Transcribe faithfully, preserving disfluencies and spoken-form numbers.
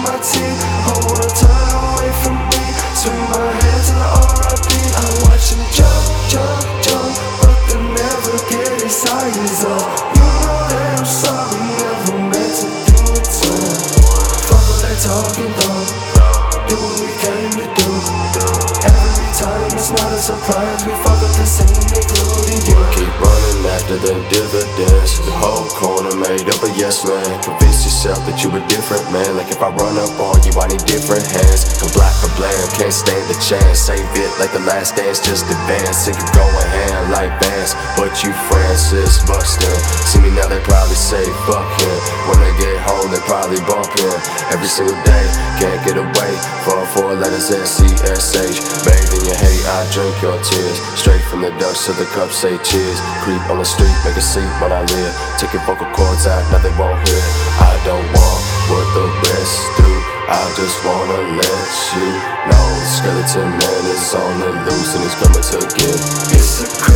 my teeth. I wanna turn away from me, swing my hands to the R I P. I watch them jump, jump, jump, but they never get his eyes up. You know that I'm sorry, never meant to do it to him. Fuck what they talking though, do what we came to do. Every time it's not a surprise, we fuck up the same, including you. Keep running after the dividends. The whole corner made up a yes man. Convince yourself that you a different man. Like if I run up on you, I need different hands. Come black or bland, can't stand the chance. Save it like the last dance, just advance. Think you're going hand like Vance, but you Francis Buxton. See me now, they probably say fuck him. When they get home, they probably bump him. Every single day, can't get away. Fall four letters S C S H. Bathe in your hate, I drink your tears. Straight from the ducks to the cup, say cheers. Creep on the street, make a seat when I live. Take your vocal cords out, now they won't hear. I don't want what the rest do, I just wanna let you know. Skeleton man is on the loose and he's coming to get. It's a